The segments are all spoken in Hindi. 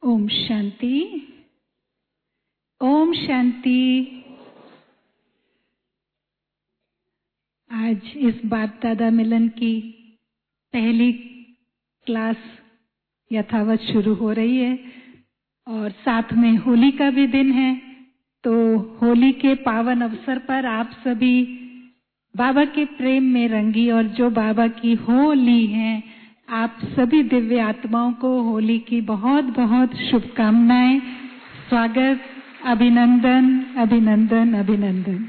ओम शांति। ओम शांति। आज इस बाप दादा मिलन की पहली क्लास यथावत शुरू हो रही है और साथ में होली का भी दिन है। तो होली के पावन अवसर पर आप सभी बाबा के प्रेम में रंगी और जो बाबा की होली हैं, आप सभी दिव्य आत्माओं को होली की बहुत बहुत शुभकामनाएं, स्वागत, अभिनंदन अभिनंदन अभिनंदन।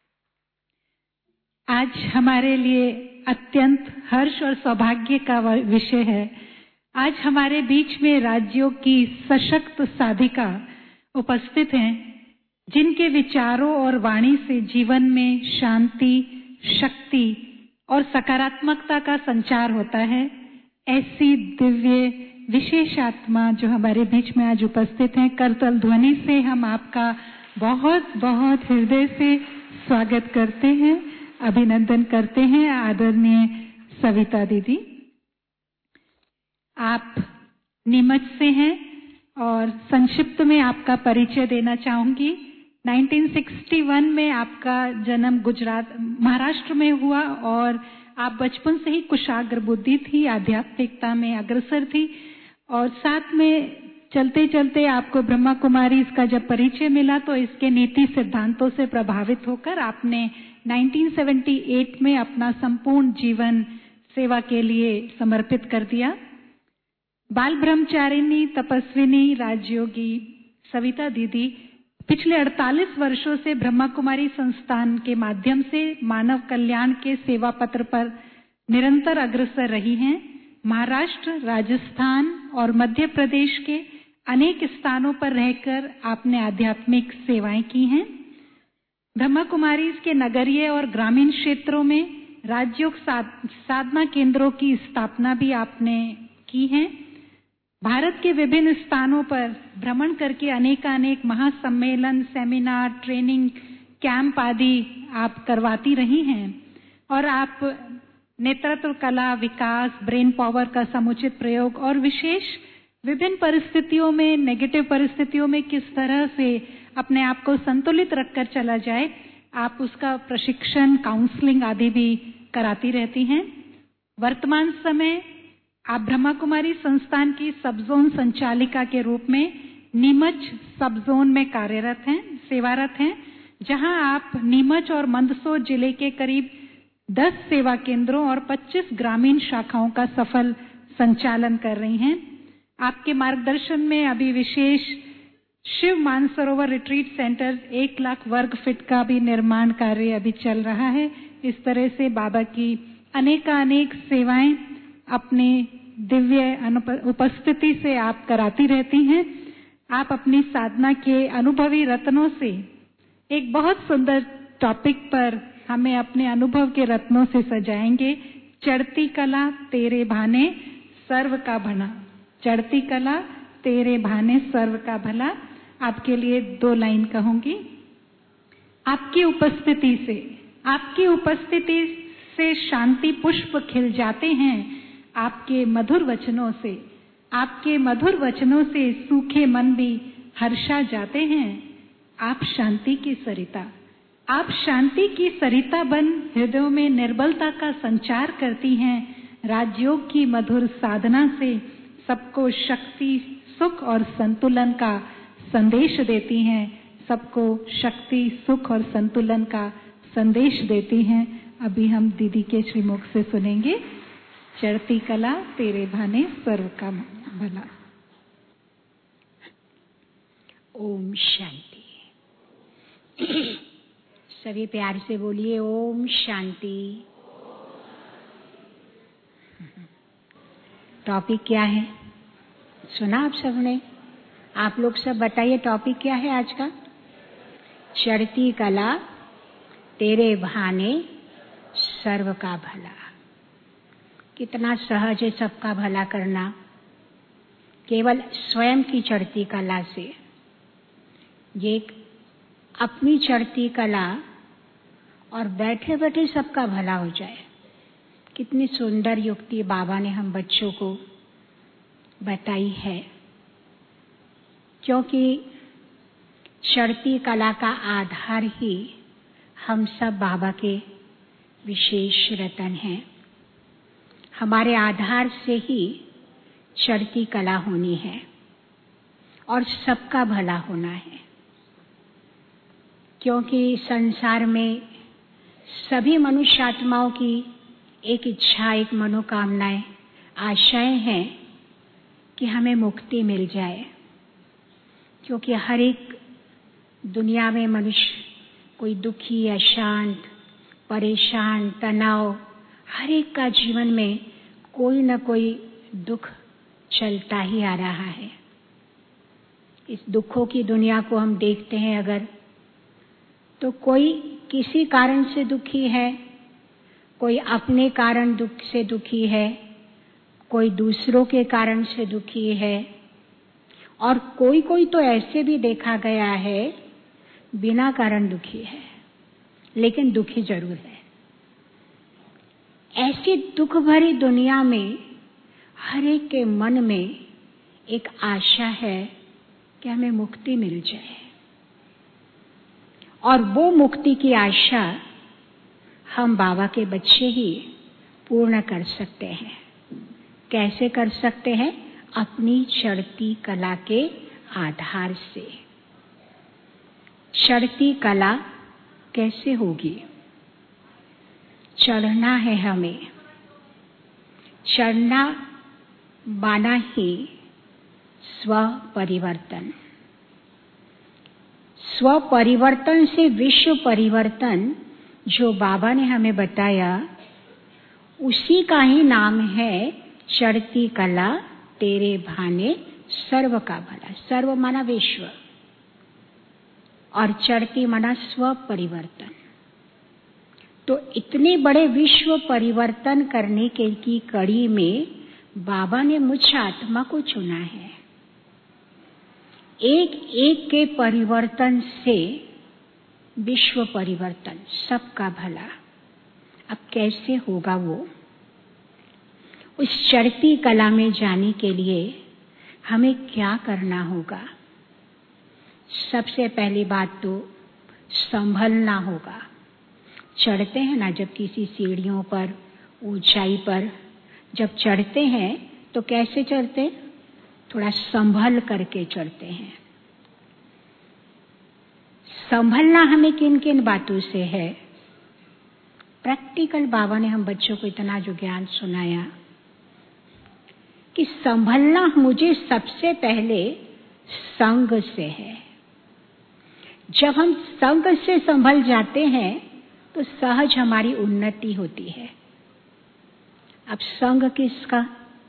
आज हमारे लिए अत्यंत हर्ष और सौभाग्य का विषय है। आज हमारे बीच में राज्यों की सशक्त साधिका उपस्थित हैं, जिनके विचारों और वाणी से जीवन में शांति, शक्ति और सकारात्मकता का संचार होता है। ऐसी दिव्य विशेष आत्मा जो हमारे बीच में आज उपस्थित हैं, करतल ध्वनि से हम आपका बहुत बहुत हृदय से स्वागत करते हैं, अभिनंदन करते हैं। आदरणीय सविता दीदी, आप नीमच से हैं और संक्षिप्त में आपका परिचय देना चाहूंगी। 1961 में आपका जन्म गुजरात महाराष्ट्र में हुआ और आप बचपन से ही कुशाग्र बुद्धि थी, आध्यात्मिकता में अग्रसर थी और साथ में चलते चलते आपको ब्रह्मा कुमारी इसका जब परिचय मिला तो इसके नीति सिद्धांतों से प्रभावित होकर आपने 1978 में अपना संपूर्ण जीवन सेवा के लिए समर्पित कर दिया। बाल ब्रह्मचारिणी तपस्विनी राजयोगी सविता दीदी पिछले 48 वर्षों से ब्रह्मा कुमारी संस्थान के माध्यम से मानव कल्याण के सेवा पत्र पर निरंतर अग्रसर रही हैं। महाराष्ट्र, राजस्थान और मध्य प्रदेश के अनेक स्थानों पर रहकर आपने आध्यात्मिक सेवाएं की हैं। ब्रह्मा कुमारी के नगरीय और ग्रामीण क्षेत्रों में राजयोग साधना केंद्रों की स्थापना भी आपने की है। भारत के विभिन्न स्थानों पर भ्रमण करके अनेकानेक महासम्मेलन, सेमिनार, ट्रेनिंग कैंप आदि आप करवाती रही हैं और आप नेतृत्व कला, विकास, ब्रेन पावर का समुचित प्रयोग और विशेष विभिन्न परिस्थितियों में, नेगेटिव परिस्थितियों में किस तरह से अपने आप को संतुलित रखकर चला जाए, आप उसका प्रशिक्षण, काउंसलिंग आदि भी कराती रहती हैं। वर्तमान समय आप ब्रह्मा कुमारी संस्थान की सब जोन संचालिका के रूप में नीमच सब जोन में कार्यरत हैं, सेवारत हैं, जहां आप नीमच और मंदसौर जिले के करीब 10 सेवा केंद्रों और 25 ग्रामीण शाखाओं का सफल संचालन कर रही हैं। आपके मार्गदर्शन में अभी विशेष शिव मानसरोवर रिट्रीट सेंटर 1 लाख वर्ग फीट का भी निर्माण कार्य अभी चल रहा है। इस तरह से बाबा की अनेकानेक सेवाएं अपने दिव्य उपस्थिति से आप कराती रहती हैं। आप अपनी साधना के अनुभवी रत्नों से एक बहुत सुंदर टॉपिक पर हमें अपने अनुभव के रत्नों से सजाएंगे। चढ़ती कला तेरे भाने सर्व का भला। चढ़ती कला तेरे भाने सर्व का भला। आपके लिए 2 लाइन कहूंगी। आपकी उपस्थिति से शांति पुष्प खिल जाते हैं। आपके मधुर वचनों से सूखे मन भी हर्षा जाते हैं। आप शांति की सरिता बन हृदयों में निर्बलता का संचार करती हैं। राजयोग की मधुर साधना से सबको शक्ति, सुख और संतुलन का संदेश देती हैं। सबको शक्ति, सुख और संतुलन का संदेश देती हैं। अभी हम दीदी के श्रीमुख से सुनेंगे। चढ़ती कला तेरे भाने सर्व का भला। ओम शांति। सभी प्यार से बोलिए ओम शांति। टॉपिक क्या है सुना आप सबने? आप लोग सब बताइए टॉपिक क्या है आज का? चढ़ती कला तेरे भाने सर्व का भला। कितना सहज है सबका भला करना, केवल स्वयं की चढ़ती कला से। ये अपनी चढ़ती कला और बैठे बैठे सबका भला हो जाए। कितनी सुंदर युक्ति बाबा ने हम बच्चों को बताई है। क्योंकि चढ़ती कला का आधार ही हम सब बाबा के विशेष रतन हैं। हमारे आधार से ही चढ़ती कला होनी है और सबका भला होना है, क्योंकि संसार में सभी मनुष्य आत्माओं की एक इच्छा, एक मनोकामनाएं, आशाएं हैं कि हमें मुक्ति मिल जाए। क्योंकि हर एक दुनिया में मनुष्य कोई दुखी, अशांत, परेशान, तनाव, हर एक का जीवन में कोई न कोई दुख चलता ही आ रहा है। इस दुखों की दुनिया को हम देखते हैं अगर, तो कोई किसी कारण से दुखी है, कोई अपने कारण दुख से दुखी है, कोई दूसरों के कारण से दुखी है, और कोई कोई तो ऐसे भी देखा गया है बिना कारण दुखी है, लेकिन दुखी जरूर है। ऐसी दुख भरी दुनिया में हर एक के मन में एक आशा है कि हमें मुक्ति मिल जाए, और वो मुक्ति की आशा हम बाबा के बच्चे ही पूर्ण कर सकते हैं। कैसे कर सकते हैं? अपनी चढ़ती कला के आधार से। चढ़ती कला कैसे होगी? चढ़ना है हमें। चढ़ना माना ही स्व परिवर्तन। स्व परिवर्तन से विश्व परिवर्तन जो बाबा ने हमें बताया, उसी का ही नाम है चढ़ती कला तेरे भाने सर्व का भला। सर्व माना विश्व और चढ़ती माना स्व परिवर्तन। तो इतने बड़े विश्व परिवर्तन करने के की कड़ी में बाबा ने मुझ आत्मा को चुना है। एक एक के परिवर्तन से विश्व परिवर्तन, सबका भला। अब कैसे होगा वो? उस चढ़ती कला में जाने के लिए हमें क्या करना होगा? सबसे पहली बात तो संभलना होगा। चढ़ते हैं ना, जब किसी सीढ़ियों पर, ऊंचाई पर जब चढ़ते हैं तो कैसे चढ़ते? थोड़ा संभल करके चढ़ते हैं। संभलना हमें किन किन बातों से है? प्रैक्टिकल बाबा ने हम बच्चों को इतना जो ज्ञान सुनाया कि संभलना मुझे सबसे पहले संग से है। जब हम संग से संभल जाते हैं तो सहज हमारी उन्नति होती है। अब संग किसका?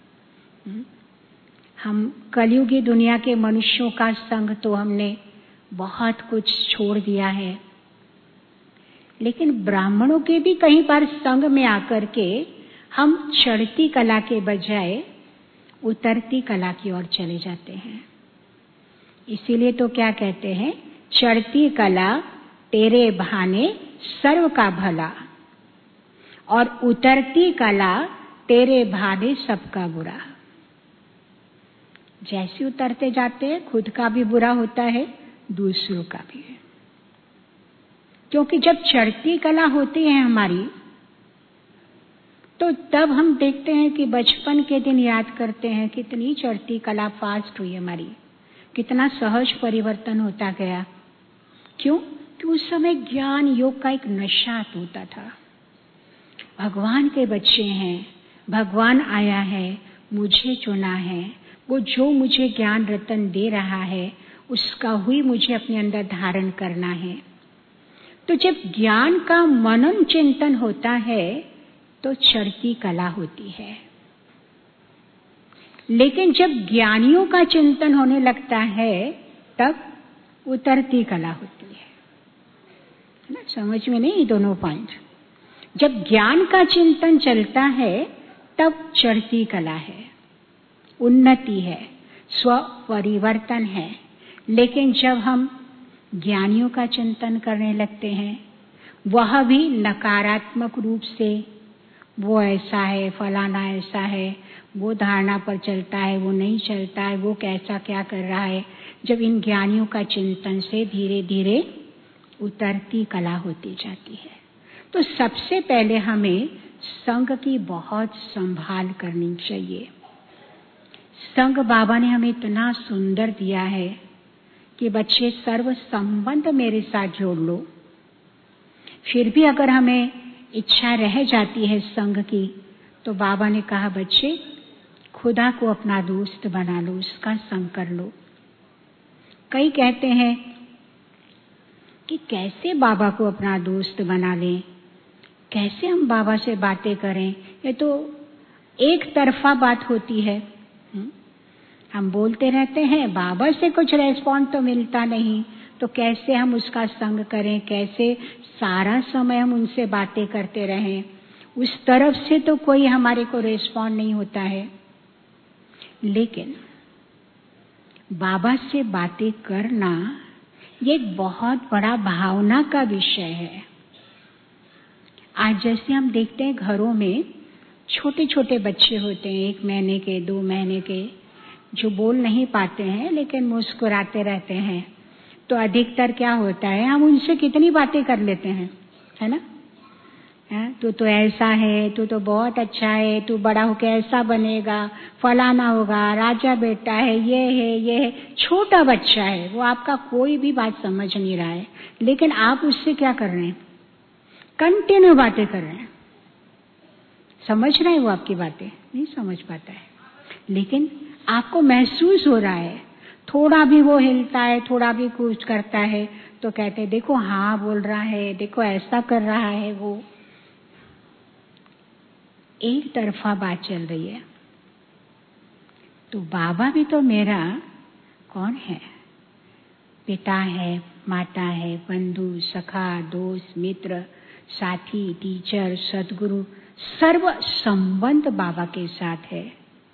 हम कलयुगी दुनिया के मनुष्यों का संग तो हमने बहुत कुछ छोड़ दिया है, लेकिन ब्राह्मणों के भी कहीं बार संग में आकर के हम चढ़ती कला के बजाय उतरती कला की ओर चले जाते हैं। इसीलिए तो क्या कहते हैं? चढ़ती कला तेरे भाने सर्व का भला, और उतरती कला तेरे भाने सबका बुरा। जैसे उतरते जाते हैं खुद का भी बुरा होता है, दूसरों का भी है। क्योंकि जब चढ़ती कला होती है हमारी, तो तब हम देखते हैं कि बचपन के दिन याद करते हैं कितनी चढ़ती कला फास्ट हुई हमारी, कितना सहज परिवर्तन होता गया। क्यों? कि उस समय ज्ञान योग का एक नशा होता था। भगवान के बच्चे हैं, भगवान आया है, मुझे चुना है, वो जो मुझे ज्ञान रतन दे रहा है उसका हुई मुझे अपने अंदर धारण करना है। तो जब ज्ञान का मनन चिंतन होता है तो चढ़ती कला होती है, लेकिन जब ज्ञानियों का चिंतन होने लगता है तब उतरती कला होती है ना? समझ में नहीं दोनों पॉइंट? जब ज्ञान का चिंतन चलता है तब चढ़ती कला है, उन्नति है, स्व परिवर्तन है। लेकिन जब हम ज्ञानियों का चिंतन करने लगते हैं, वह भी नकारात्मक रूप से, वो ऐसा है, फलाना ऐसा है, वो धारणा पर चलता है, वो नहीं चलता है, वो कैसा क्या कर रहा है। जब इन ज्ञानियों का चिंतन से धीरे धीरे उतरती कला होती जाती है। तो सबसे पहले हमें संग की बहुत संभाल करनी चाहिए। संग बाबा ने हमें इतना सुंदर दिया है कि बच्चे सर्व संबंध मेरे साथ जोड़ लो। फिर भी अगर हमें इच्छा रह जाती है संग की, तो बाबा ने कहा बच्चे खुदा को अपना दोस्त बना लो, उसका संग कर लो। कई कहते हैं कि कैसे बाबा को अपना दोस्त बना लें, कैसे हम बाबा से बातें करें, ये तो एक तरफा बात होती है। हम बोलते रहते हैं, बाबा से कुछ रेस्पॉन्ड तो मिलता नहीं, तो कैसे हम उसका संग करें, कैसे सारा समय हम उनसे बातें करते रहें। उस तरफ से तो कोई हमारे को रेस्पॉन्ड नहीं होता है। लेकिन बाबा से बातें करना ये एक बहुत बड़ा भावना का विषय है। आज जैसे हम देखते हैं घरों में छोटे छोटे बच्चे होते हैं, 1 महीने के, 2 महीने के, जो बोल नहीं पाते हैं लेकिन मुस्कुराते रहते हैं। तो अधिकतर क्या होता है, हम उनसे कितनी बातें कर लेते हैं, है ना। तू तो ऐसा है, तू तो बहुत अच्छा है, तू बड़ा होकर ऐसा बनेगा, फलाना होगा, राजा बेटा है, ये है। छोटा बच्चा है, वो आपका कोई भी बात समझ नहीं रहा है, लेकिन आप उससे क्या कर रहे हैं, कंटिन्यू बातें कर रहे हैं। समझ रहे हैं वो आपकी बातें? नहीं समझ पाता है, लेकिन आपको महसूस हो रहा है। थोड़ा भी वो हिलता है, थोड़ा भी कुछ करता है, तो कहते हैं देखो हाँ बोल रहा है, देखो ऐसा कर रहा है। वो एक तरफा बात चल रही है। तो बाबा भी तो मेरा कौन है, पिता है, माता है, बंधु, सखा, दोस्त, मित्र, साथी, टीचर, सद्गुरु, सर्व संबंध बाबा के साथ है।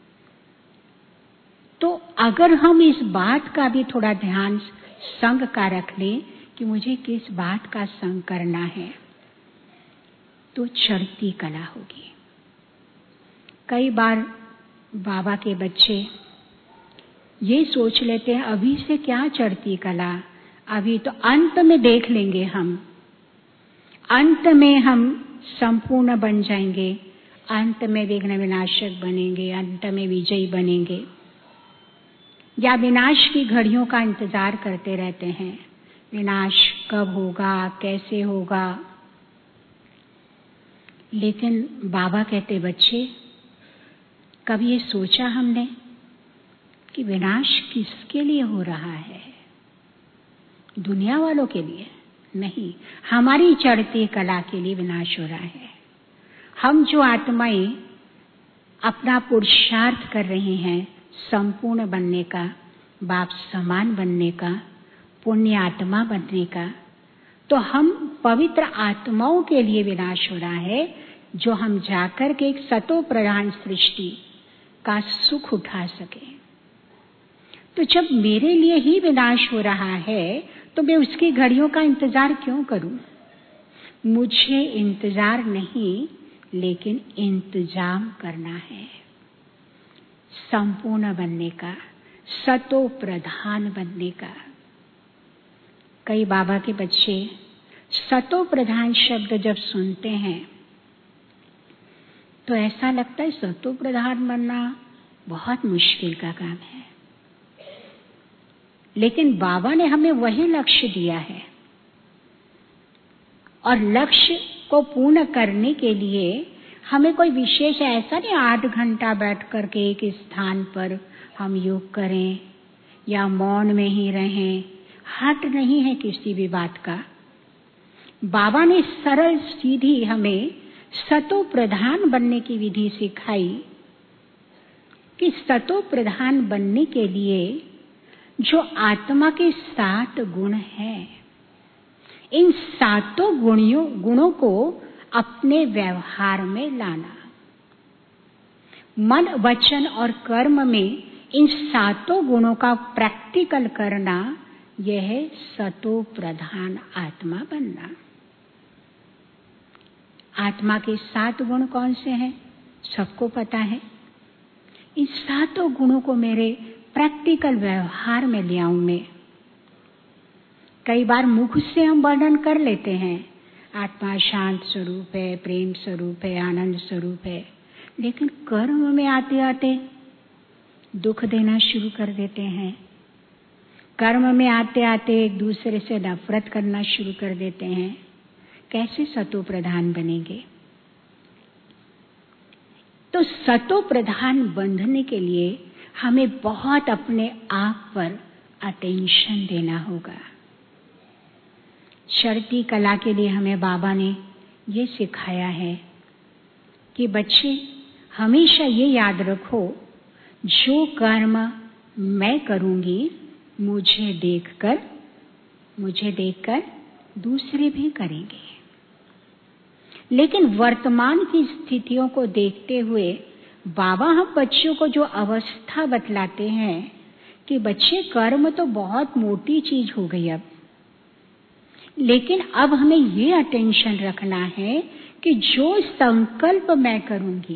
तो अगर हम इस बात का भी थोड़ा ध्यान संग का रख लें कि मुझे किस बात का संग करना है, तो चढ़ती कला होगी। कई बार बाबा के बच्चे ये सोच लेते हैं अभी से क्या चढ़ती कला, अभी तो अंत में देख लेंगे, हम अंत में हम संपूर्ण बन जाएंगे, अंत में विघ्न विनाशक बनेंगे, अंत में विजयी बनेंगे। या विनाश की घड़ियों का इंतजार करते रहते हैं, विनाश कब होगा, कैसे होगा। लेकिन बाबा कहते बच्चे कभी ये सोचा हमने कि विनाश किसके लिए हो रहा है? दुनिया वालों के लिए नहीं, हमारी चढ़ती कला के लिए विनाश हो रहा है। हम जो आत्माएं अपना पुरुषार्थ कर रहे हैं संपूर्ण बनने का, बाप समान बनने का, पुण्य आत्मा बनने का, तो हम पवित्र आत्माओं के लिए विनाश हो रहा है, जो हम जाकर के एक सतो प्रधान सृष्टि का सुख उठा सके। तो जब मेरे लिए ही विनाश हो रहा है, तो मैं उसकी घड़ियों का इंतजार क्यों करूं? मुझे इंतजार नहीं, लेकिन इंतजाम करना है संपूर्ण बनने का, सतो प्रधान बनने का। कई बाबा के बच्चे सतो प्रधान शब्द जब सुनते हैं तो ऐसा लगता है सतो प्रधान बनना बहुत मुश्किल का काम है। लेकिन बाबा ने हमें वही लक्ष्य दिया है, और लक्ष्य को पूर्ण करने के लिए हमें कोई विशेष ऐसा नहीं 8 घंटा बैठ करके एक स्थान पर हम योग करें या मौन में ही रहें। हट नहीं है किसी भी बात का। बाबा ने सरल सीधी हमें सतो प्रधान बनने की विधि सिखाई कि सतो प्रधान बनने के लिए जो आत्मा के 7 गुण हैं, इन 7 गुणों को अपने व्यवहार में लाना, मन, वचन और कर्म में इन 7 गुणों का प्रैक्टिकल करना, यह है सतो प्रधान आत्मा बनना। आत्मा के 7 गुण कौन से हैं? सबको पता है। इन 7 गुणों को मेरे प्रैक्टिकल व्यवहार में ले आऊं मैं। कई बार मुख से हम वर्णन कर लेते हैं, आत्मा शांत स्वरूप है, प्रेम स्वरूप है, आनंद स्वरूप है, लेकिन कर्म में आते आते दुख देना शुरू कर देते हैं। कर्म में आते आते एक दूसरे से नफरत करना शुरू कर देते हैं। कैसे सतो प्रधान बनेंगे? तो सतो प्रधान बनने के लिए हमें बहुत अपने आप पर अटेंशन देना होगा। चढ़ती कला के लिए हमें बाबा ने ये सिखाया है कि बच्चे हमेशा ये याद रखो, जो कर्म मैं करूंगी मुझे देखकर दूसरे भी करेंगे। लेकिन वर्तमान की स्थितियों को देखते हुए बाबा हम बच्चों को जो अवस्था बतलाते हैं कि बच्चे कर्म तो बहुत मोटी चीज हो गई अब, लेकिन अब हमें ये अटेंशन रखना है कि जो संकल्प मैं करूंगी,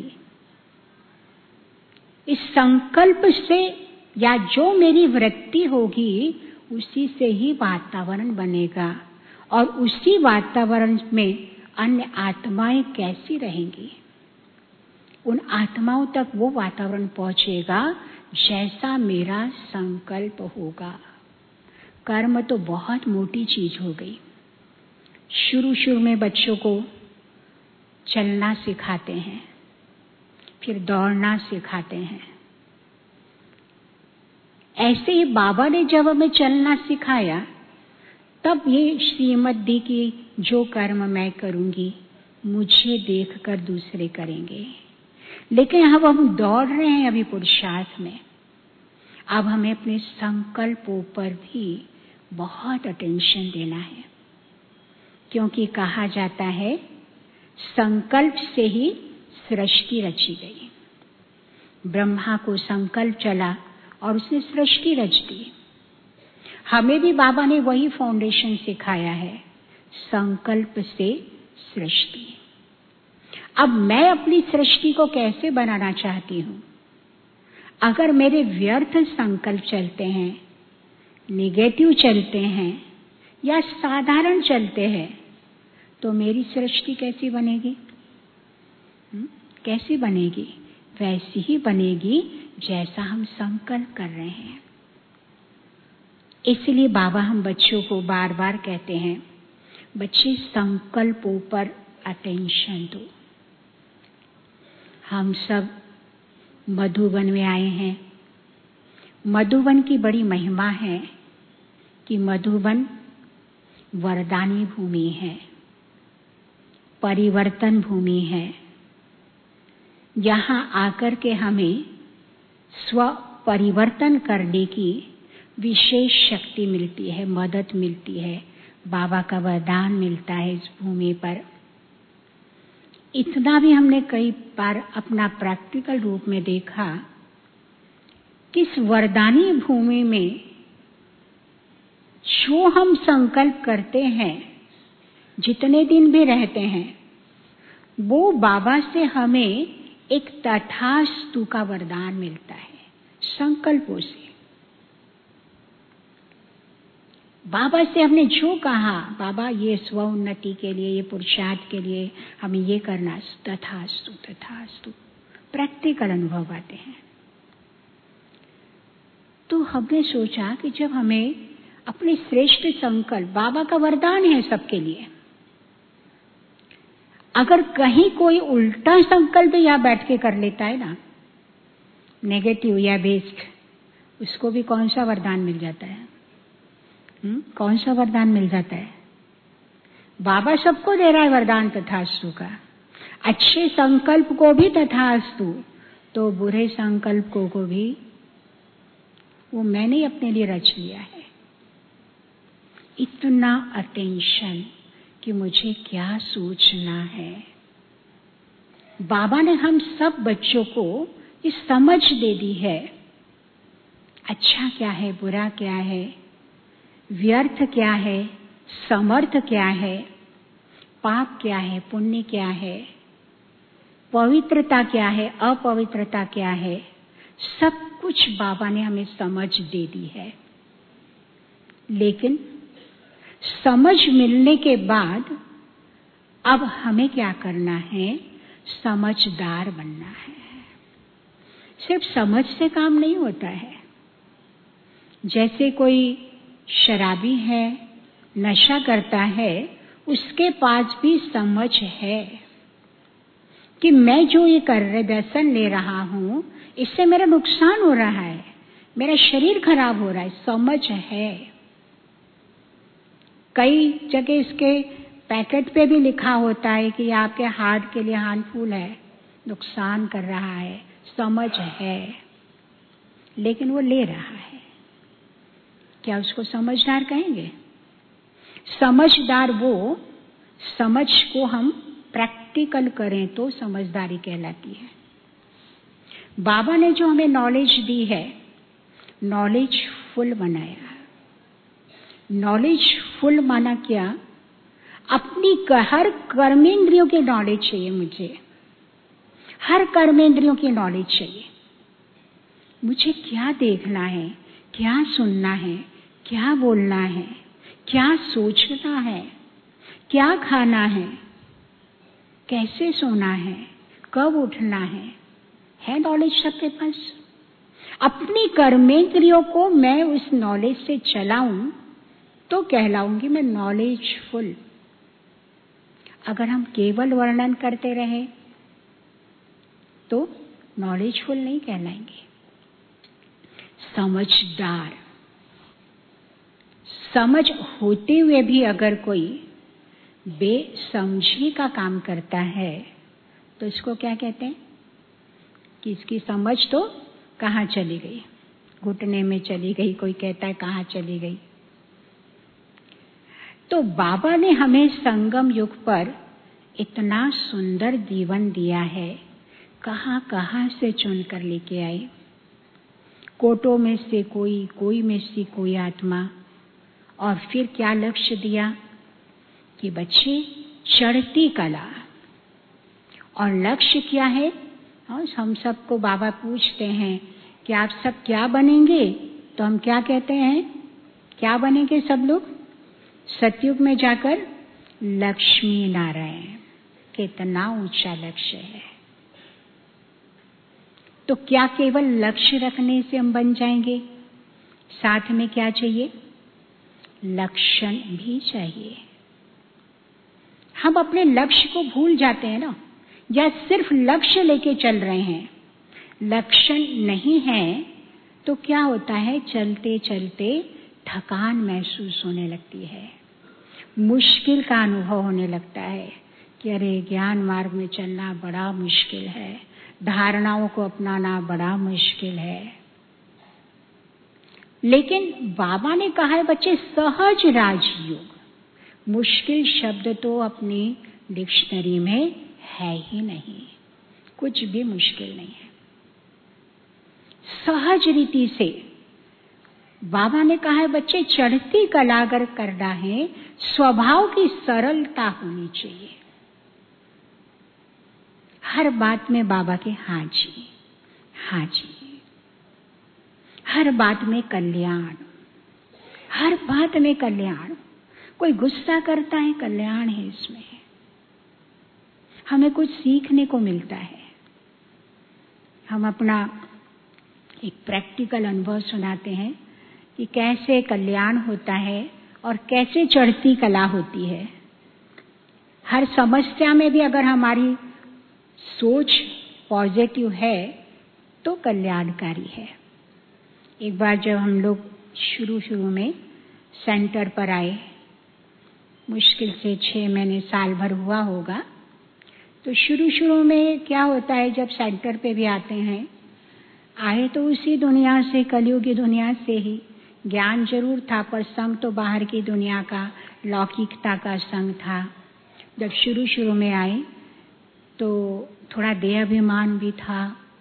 इस संकल्प से या जो मेरी वृत्ति होगी उसी से ही वातावरण बनेगा, और उसी वातावरण में अन्य आत्माएं कैसी रहेंगी, उन आत्माओं तक वो वातावरण पहुंचेगा जैसा मेरा संकल्प होगा। कर्म तो बहुत मोटी चीज हो गई। शुरू में बच्चों को चलना सिखाते हैं, फिर दौड़ना सिखाते हैं। ऐसे ही बाबा ने जब हमें चलना सिखाया तब ये श्रीमत दी कि जो कर्म मैं करूंगी मुझे देखकर दूसरे करेंगे। लेकिन अब हम दौड़ रहे हैं अभी पुरुषार्थ में। अब हमें अपने संकल्पों पर भी बहुत अटेंशन देना है, क्योंकि कहा जाता है संकल्प से ही सृष्टि रची गई। ब्रह्मा को संकल्प चला और उसने सृष्टि रच दी। हमें भी बाबा ने वही फाउंडेशन सिखाया है, संकल्प से सृष्टि। अब मैं अपनी सृष्टि को कैसे बनाना चाहती हूं? अगर मेरे व्यर्थ संकल्प चलते हैं, नेगेटिव चलते हैं या साधारण चलते हैं, तो मेरी सृष्टि कैसी बनेगी? कैसी बनेगी? वैसी ही बनेगी जैसा हम संकल्प कर रहे हैं। इसलिए बाबा हम बच्चों को बार बार कहते हैं, बच्चे संकल्पों पर अटेंशन दो। हम सब मधुबन में आए हैं। मधुबन की बड़ी महिमा है कि मधुबन वरदानी भूमि है, परिवर्तन भूमि है। यहाँ आकर के हमें स्व परिवर्तन करने की विशेष शक्ति मिलती है, मदद मिलती है, बाबा का वरदान मिलता है इस भूमि पर। इतना भी हमने कई बार अपना प्रैक्टिकल रूप में देखा कि इस वरदानी भूमि में जो हम संकल्प करते हैं, जितने दिन भी रहते हैं, वो बाबा से हमें एक तथास्तु का वरदान मिलता है संकल्पों से। बाबा से हमने जो कहा, बाबा ये स्व उन्नति के लिए, ये पुरुषार्थ के लिए हमें ये करना, तथास्तु तथास्तु, प्रैक्टिकल अनुभव आते हैं। तो हमने सोचा कि जब हमें अपने श्रेष्ठ संकल्प, बाबा का वरदान है सबके लिए, अगर कहीं कोई उल्टा संकल्प यहाँ बैठ के कर लेता है ना, नेगेटिव या बेस्ट, उसको भी कौन सा वरदान मिल जाता है? कौन सा वरदान मिल जाता है? बाबा सबको दे रहा है वरदान तथास्तु का। अच्छे संकल्प को भी तथास्तु, तो बुरे संकल्प को भी वो मैंने अपने लिए रच लिया है। इतना अटेंशन कि मुझे क्या सोचना है। बाबा ने हम सब बच्चों को ये समझ दे दी है, अच्छा क्या है, बुरा क्या है, व्यर्थ क्या है, समर्थ क्या है, पाप क्या है, पुण्य क्या है, पवित्रता क्या है, अपवित्रता क्या है, सब कुछ बाबा ने हमें समझ दे दी है। लेकिन समझ मिलने के बाद अब हमें क्या करना है? समझदार बनना है। सिर्फ समझ से काम नहीं होता है। जैसे कोई शराबी है, नशा करता है, उसके पास भी समझ है कि मैं जो ये व्यसन ले रहा हूं, इससे मेरा नुकसान हो रहा है, मेरा शरीर खराब हो रहा है, समझ है। कई जगह इसके पैकेट पे भी लिखा होता है कि आपके हार्ट के लिए हार्मफुल है, नुकसान कर रहा है, समझ है, लेकिन वो ले रहा है। क्या उसको समझदार कहेंगे? समझदार वो, समझ को हम प्रैक्टिकल करें तो समझदारी कहलाती है। बाबा ने जो हमें नॉलेज दी है, नॉलेज फुल बनाया। नॉलेज फुल माना क्या? अपनी हर कर्मेंद्रियों की नॉलेज चाहिए मुझे, हर कर्मेंद्रियों की नॉलेज चाहिए। मुझे क्या देखना है, क्या सुनना है, क्या बोलना है, क्या सोचना है, क्या खाना है, कैसे सोना है, कब उठना है नॉलेज सबके पास। अपनी कर्मेंद्रियों को मैं उस नॉलेज से चलाऊं तो कहलाऊंगी मैं नॉलेजफुल। अगर हम केवल वर्णन करते रहे तो नॉलेजफुल नहीं कहलाएंगे। समझदार, समझ होते हुए भी अगर कोई बेसमझी का काम करता है तो इसको क्या कहते हैं? कि इसकी समझ तो कहाँ चली गई, घुटने में चली गई, कोई कहता है कहाँ चली गई। तो बाबा ने हमें संगम युग पर इतना सुंदर जीवन दिया है, कहाँ कहाँ से चुन कर लेके आए। कोटों में से कोई में से कोई आत्मा, और फिर क्या लक्ष्य दिया कि बच्चे चढ़ती कला। और लक्ष्य क्या है? हम सबको बाबा पूछते हैं कि आप सब क्या बनेंगे? तो हम क्या कहते हैं? क्या बनेंगे सब लोग? सतयुग में जाकर लक्ष्मी नारायण। कितना ऊंचा लक्ष्य है। तो क्या केवल लक्ष्य रखने से हम बन जाएंगे? साथ में क्या चाहिए? लक्षण भी चाहिए। हम अपने लक्ष्य को भूल जाते हैं ना, या सिर्फ लक्ष्य लेके चल रहे हैं, लक्षण नहीं है तो क्या होता है? चलते चलते थकान महसूस होने लगती है, मुश्किल का अनुभव होने लगता है कि अरे ज्ञान मार्ग में चलना बड़ा मुश्किल है, धारणाओं को अपनाना बड़ा मुश्किल है। लेकिन बाबा ने कहा है बच्चे सहज राजयोग। मुश्किल शब्द तो अपनी डिक्शनरी में है ही नहीं, कुछ भी मुश्किल नहीं है। सहज रीति से बाबा ने कहा है बच्चे चढ़ती कला अगर करना है, स्वभाव की सरलता होनी चाहिए। हर बात में बाबा के हाँ जी, हाँ जी। हर बात में कल्याण, हर बात में कल्याण। कोई गुस्सा करता है, कल्याण है इसमें, हमें कुछ सीखने को मिलता है। हम अपना एक प्रैक्टिकल अनुभव सुनाते हैं कि कैसे कल्याण होता है और कैसे चढ़ती कला होती है। हर समस्या में भी अगर हमारी सोच पॉजिटिव है तो कल्याणकारी है। एक बार जब हम लोग शुरू में सेंटर पर आए, मुश्किल से 6 महीने साल भर हुआ होगा, तो शुरू में क्या होता है जब सेंटर पे भी आते हैं, आए तो उसी दुनिया से, कलयुग की दुनिया से ही। ज्ञान जरूर था पर संग तो बाहर की दुनिया का, लौकिकता का संग था। जब शुरू में आए तो थोड़ा देहाभिमान भी था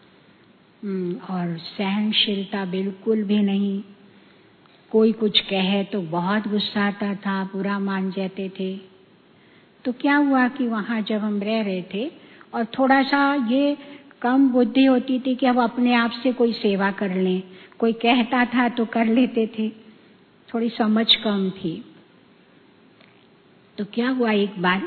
और सहनशीलता बिल्कुल भी नहीं। कोई कुछ कहे तो बहुत गुस्सा आता था, बुरा मान जाते थे। तो क्या हुआ कि वहाँ जब हम रह रहे थे और थोड़ा सा ये कम बुद्धि होती थी कि अब अपने आप से कोई सेवा कर लें, कोई कहता था तो कर लेते थे, थोड़ी समझ कम थी। तो क्या हुआ, एक बार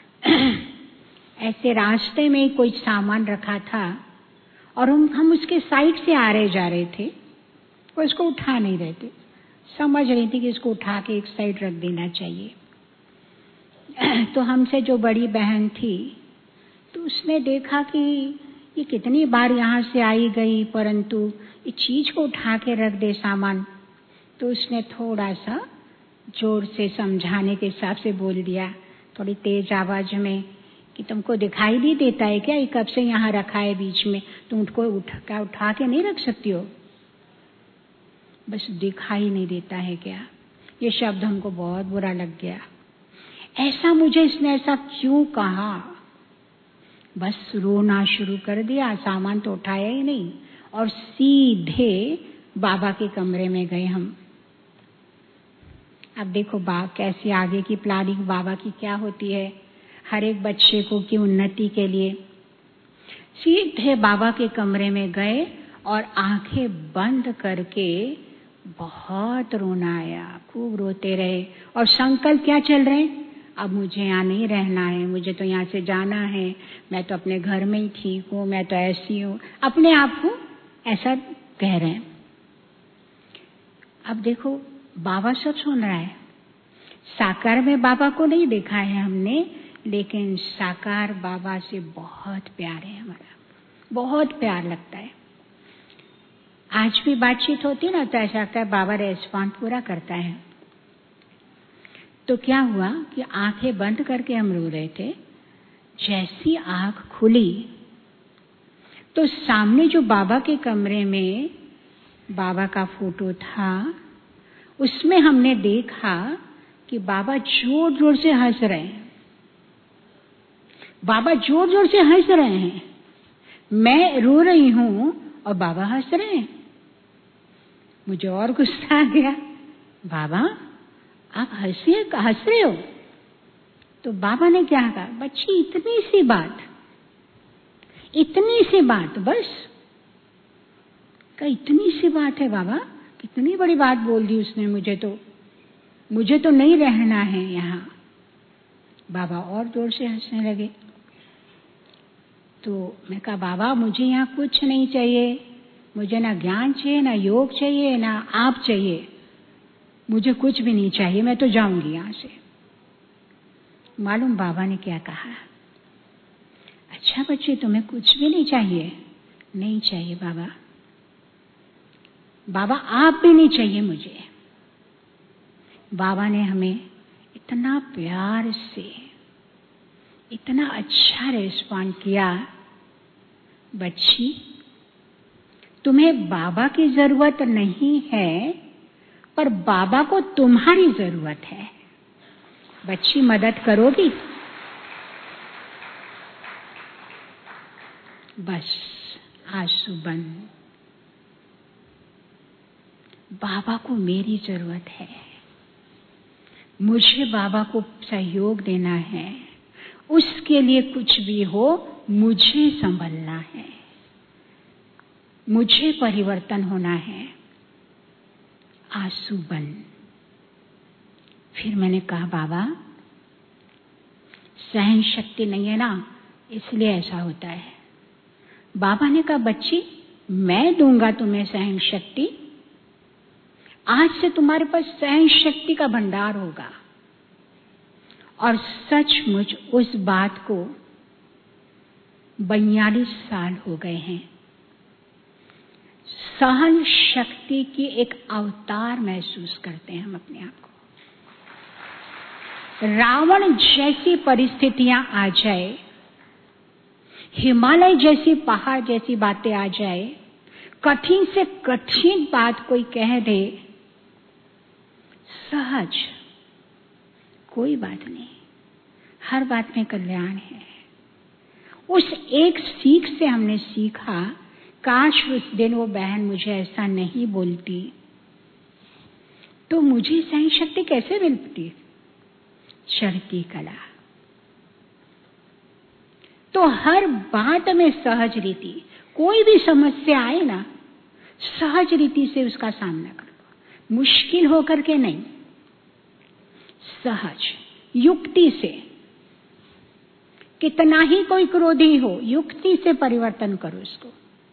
ऐसे रास्ते में कोई सामान रखा था और हम उसके साइड से आ रहे जा रहे थे, कोई इसको उठा नहीं रहे थे, समझ रही थी कि इसको उठा के एक साइड रख देना चाहिए। तो हमसे जो बड़ी बहन थी तो उसने देखा कि ये कितनी बार यहाँ से आई गई परंतु इस चीज को उठा के रख दे सामान, तो उसने थोड़ा सा जोर से समझाने के हिसाब से बोल दिया, थोड़ी तेज आवाज में, कि तुमको दिखाई नहीं देता है क्या, ये कब से यहाँ रखा है बीच में, तुम उसको उठा के नहीं रख सकती हो, बस दिखाई नहीं देता है क्या। ये शब्द हमको बहुत बुरा लग गया। ऐसा मुझे इसने ऐसा क्यों कहा, बस रोना शुरू कर दिया, सामान तो उठाया ही नहीं और सीधे बाबा के कमरे में गए हम। अब देखो कैसी आगे की प्लानिंग बाबा की क्या होती है हर एक बच्चे को की उन्नति के लिए। सीधे बाबा के कमरे में गए और आंखें बंद करके बहुत रोना आया, खूब रोते रहे और संकल्प क्या चल रहे हैं, अब मुझे यहाँ नहीं रहना है, मुझे तो यहाँ से जाना है, मैं तो अपने घर में ही ठीक हूँ, मैं तो ऐसी हूँ, अपने आप को ऐसा कह रहे हैं। अब देखो बाबा सब सुन रहा है, साकार में बाबा को नहीं देखा है हमने, लेकिन साकार बाबा से बहुत प्यार है हमारा, बहुत प्यार लगता है। आज भी बातचीत होती ना तो ऐसा लगता है बाबा रेस्पॉन्ड पूरा करता है। तो क्या हुआ कि आंखें बंद करके हम रो रहे थे, जैसी आंख खुली तो सामने जो बाबा के कमरे में बाबा का फोटो था उसमें हमने देखा कि बाबा जोर जोर से हंस रहे हैं, बाबा जोर जोर से हंस रहे हैं, मैं रो रही हूं और बाबा हंस रहे हैं। मुझे और गुस्सा आ गया, बाबा आप हंस रहे हो। तो बाबा ने क्या कहा, बच्ची इतनी सी बात बस, इतनी सी बात है बाबा, कितनी बड़ी बात बोल दी उसने, मुझे तो नहीं रहना है यहाँ। बाबा और जोर से हंसने लगे। तो मैं कहा बाबा मुझे यहाँ कुछ नहीं चाहिए, मुझे ना ज्ञान चाहिए, ना योग चाहिए, ना आप चाहिए, मुझे कुछ भी नहीं चाहिए, मैं तो जाऊंगी यहाँ से। मालूम बाबा ने क्या कहा, अच्छा बच्चे तुम्हें कुछ भी नहीं चाहिए, नहीं चाहिए बाबा, बाबा आप भी नहीं चाहिए मुझे। बाबा ने हमें इतना प्यार से इतना अच्छा रिस्पॉन्ड किया, बच्ची तुम्हें बाबा की जरूरत नहीं है पर बाबा को तुम्हारी जरूरत है, बच्ची मदद करोगी। बस आंसू बंद, बाबा को मेरी जरूरत है, मुझे बाबा को सहयोग देना है, उसके लिए कुछ भी हो मुझे संभलना है, मुझे परिवर्तन होना है। आंसू बंद। फिर मैंने कहा बाबा सहन शक्ति नहीं है ना इसलिए ऐसा होता है। बाबा ने कहा बच्ची मैं दूंगा तुम्हें सहन शक्ति, आज से तुम्हारे पास सहन शक्ति का भंडार होगा। और सचमुच उस बात को 42 साल हो गए हैं। सहन शक्ति की एक अवतार महसूस करते हैं हम अपने आप को। रावण जैसी परिस्थितियां आ जाए, हिमालय जैसी पहाड़ जैसी बातें आ जाए, कठिन से कठिन बात कोई कह दे, सहज कोई बात नहीं, हर बात में कल्याण है। उस एक सीख से हमने सीखा, काश उस दिन वो बहन मुझे ऐसा नहीं बोलती तो मुझे सहन शक्ति कैसे मिलती। चढ़ती कला, तो हर बात में सहज रीति, कोई भी समस्या आए ना, सहज रीति से उसका सामना करो, मुश्किल होकर के नहीं, सहज युक्ति से। कितना ही कोई क्रोधी हो, युक्ति से परिवर्तन करो उसको।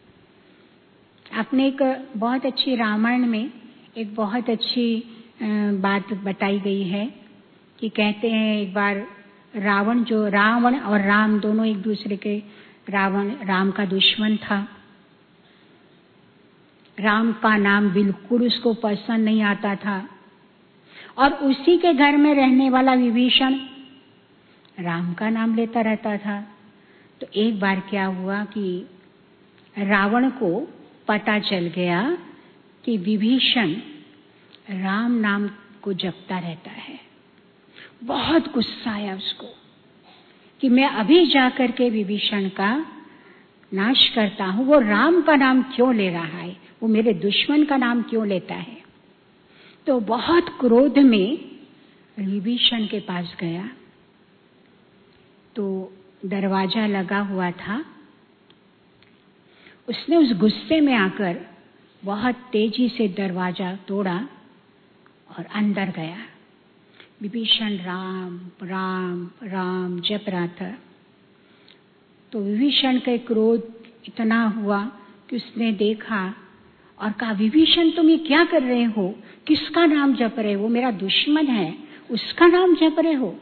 आपने एक बहुत अच्छी रामायण में एक बहुत अच्छी बात बताई गई है कि कहते हैं एक बार रावण और राम दोनों एक दूसरे के, राम का दुश्मन था। राम का नाम बिल्कुल उसको पसंद नहीं आता था और उसी के घर में रहने वाला विभीषण राम का नाम लेता रहता था। तो एक बार क्या हुआ कि रावण को पता चल गया कि विभीषण राम नाम को जपता रहता है। बहुत गुस्सा आया उसको कि मैं अभी जाकर के विभीषण का नाश करता हूं, वो राम का नाम क्यों ले रहा है, वो मेरे दुश्मन का नाम क्यों लेता है। तो बहुत क्रोध में विभीषण के पास गया, तो दरवाजा लगा हुआ था। उसने उस गुस्से में आकर बहुत तेजी से दरवाजा तोड़ा और अंदर गया। विभीषण राम राम राम जप रहा था। तो विभीषण का क्रोध इतना हुआ कि उसने देखा और कहा, विभीषण तुम ये क्या कर रहे हो, किसका नाम जप रहे हो, मेरा दुश्मन है उसका नाम जप रहे हो।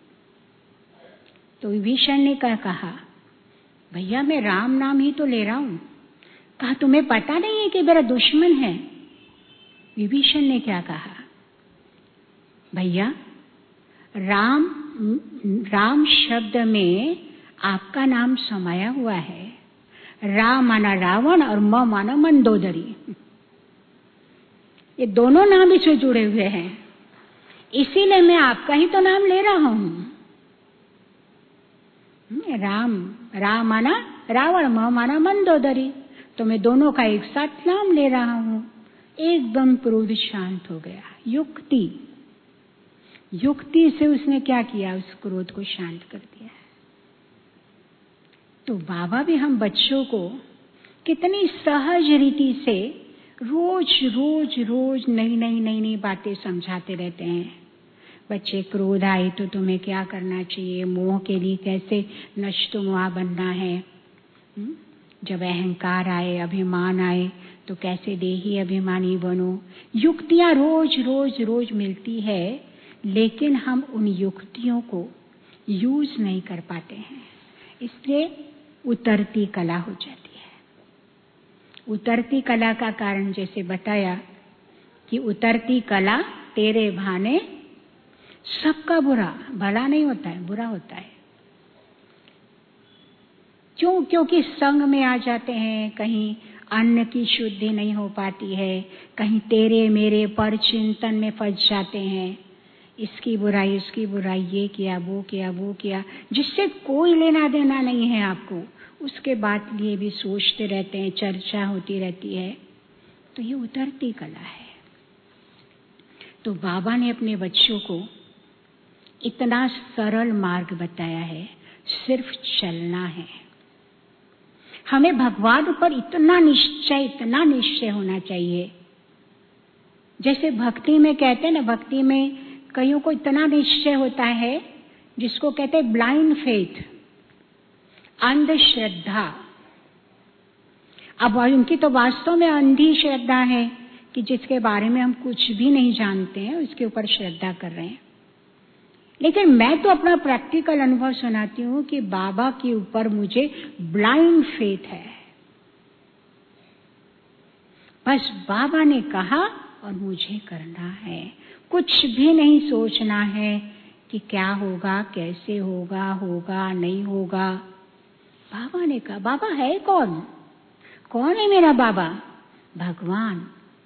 तो विभीषण ने कहा, भैया मैं राम नाम ही तो ले रहा हूं। कहा, तुम्हें पता नहीं है कि मेरा दुश्मन है। विभीषण ने क्या कहा, भैया राम शब्द में आपका नाम समाया हुआ है। रा माना रावण और म माना मंदोदरी, ये दोनों नाम इससे जुड़े हुए हैं, इसीलिए मैं आपका ही तो नाम ले रहा हूं। राम माना रावण, म माना मंदोदरी, तो मैं दोनों का एक साथ नाम ले रहा हूं। एकदम क्रोध शांत हो गया। युक्ति से उसने क्या किया, उस क्रोध को शांत कर दिया। तो बाबा भी हम बच्चों को कितनी सहज रीति से रोज नई बातें समझाते रहते हैं। बच्चे, क्रोध आए तो तुम्हें क्या करना चाहिए, मोह के लिए कैसे नष्ट मोह बनना है, जब अहंकार आए, अभिमान आए तो कैसे देही अभिमानी बनो। युक्तियां रोज मिलती है, लेकिन हम उन युक्तियों को यूज नहीं कर पाते हैं, इसलिए उतरती कला हो जाती है। उतरती कला का कारण जैसे बताया कि उतरती कला तेरे भाने सबका बुरा, भला नहीं होता है, बुरा होता है। क्योंकि संग में आ जाते हैं, कहीं अन्न की शुद्धि नहीं हो पाती है, कहीं तेरे मेरे पर चिंतन में फंस जाते हैं, इसकी बुराई उसकी बुराई, ये किया वो किया, जिससे कोई लेना देना नहीं है आपको, उसके बाद लिए भी सोचते रहते हैं, चर्चा होती रहती है। तो ये उतरती कला है। तो बाबा ने अपने बच्चों को इतना सरल मार्ग बताया है, सिर्फ चलना है। हमें भगवान पर इतना निश्चय होना चाहिए। जैसे भक्ति में कहते हैं ना, भक्ति में कईयों को इतना निश्चय होता है जिसको कहते हैं ब्लाइंड फेथ, अंधश्रद्धा। अब उनकी तो वास्तव में अंधी श्रद्धा है कि जिसके बारे में हम कुछ भी नहीं जानते हैं उसके ऊपर श्रद्धा कर रहे हैं। लेकिन मैं तो अपना प्रैक्टिकल अनुभव सुनाती हूँ कि बाबा के ऊपर मुझे ब्लाइंड फेथ है। बस बाबा ने कहा और मुझे करना है, कुछ भी नहीं सोचना है कि क्या होगा, कैसे होगा, होगा नहीं होगा। बाबा ने कहा। बाबा है कौन? कौन है मेरा बाबा? भगवान,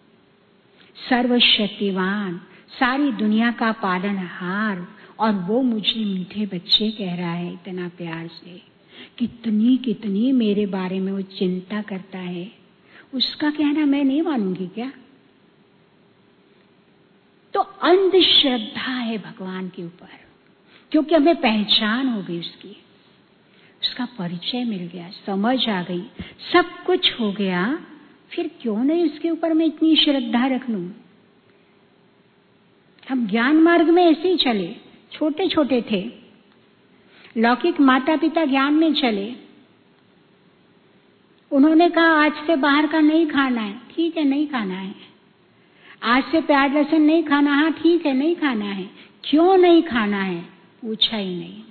सर्वशक्तिवान, सारी दुनिया का पालनहार। और वो मुझे मीठे बच्चे कह रहा है इतना प्यार से, कितनी मेरे बारे में वो चिंता करता है। उसका कहना मैं नहीं मानूंगी क्या? तो अंधश्रद्धा है भगवान के ऊपर, क्योंकि हमें पहचान हो गई उसकी। उसका परिचय मिल गया, समझ आ गई, सब कुछ हो गया, फिर क्यों नहीं उसके ऊपर मैं इतनी श्रद्धा रख लूं। हम ज्ञान मार्ग में ऐसे ही चले, छोटे छोटे थे, लौकिक माता पिता ज्ञान में चले, उन्होंने कहा आज से बाहर का नहीं खाना है, ठीक है नहीं खाना है। आज से प्याज लहसुन नहीं खाना, हाँ ठीक है नहीं खाना है। क्यों नहीं खाना है पूछा ही नहीं।